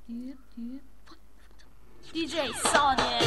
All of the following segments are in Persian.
دیجی ثانیه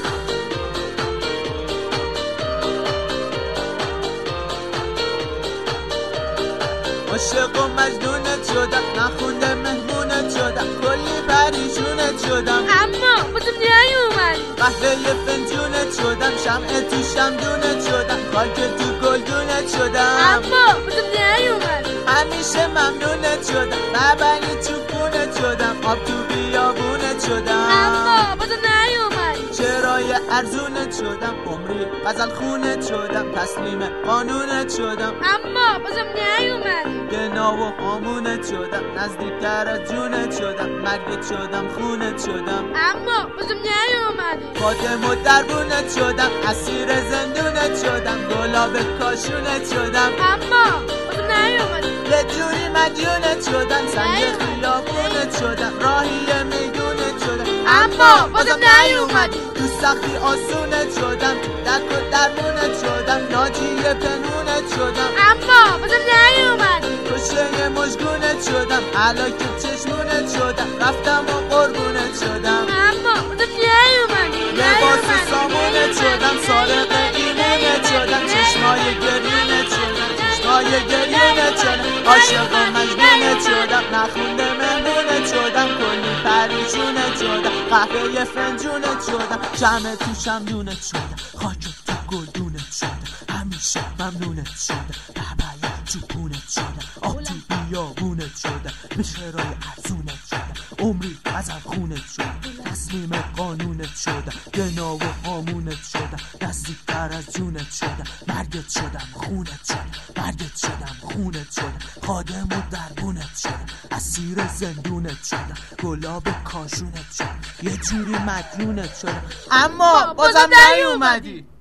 عاشق و مجنونت شدم، نخونده مهمونت شدم، کلی پریشونت شدم، اما بازم نیومدی. قهوه فنجونت شدم، شمع تو شمدونت شدم، خاک تو گلدونت شدم، اما بازم نیومدی. همیشه ممنونت شدم، مبنی تو خونت شدم، آب تو بیابونت شدم، اما بازم نیومدی. چرای ارزونت شدم، عمری غزل خونت شدم، تسلیم قانونت شدم، اما بازم نیومدی. گنا و هامونت شدم، نزدیکتر از جونت شدم، مرگت شدم خونت شدم، اما بازم نیومدی. خاتم و دربونت شدم، اسیر زندونت شدم، گلاب کاشونت شدم، اما بازم نیومدی. یه جوری مدیونت شدم، سنگ خیابونت شدم، راهی میدونت شدم، اما بازم نیومدی. تو سختی آسونت شدم، درد و درمونت شدم، ناجی پنونت شدم، اما بازم نیومدی. کشته مشگونت شدم، علاک چشمونت شدم، رفتم و قربونت شدم، اما بازم نیومدی. لباس سامونت شدم، سارق ایمونت شدم، چشمای گریونت شدم، چشمای گریونت شدم، عاشق و مجنونت شدم، نخونده مهمونت شدم، کلی پریشونت شدم، قهوه فنجونت شدم، شمع تو شمدونت شدم، خاک تو گلدونت شدم، همیشه ممنونت شدم، ببری تو خونت شدم، آب تو بیابونت شدم، مشرای ارزونت شدم، عمری غزل خونت شدم، تسلیم قانونت شدم، گنا و هامونت شدم، نزدیکتر از جونت شدم، مرگت شدم خونت شدم، مرگت شدم خونت شدم، خادم و دربونت شدم، اسیر زندونت شدم، گلاب کاشونت شدم، یه جوری مدیونت شدم، اما بازم نیومدی.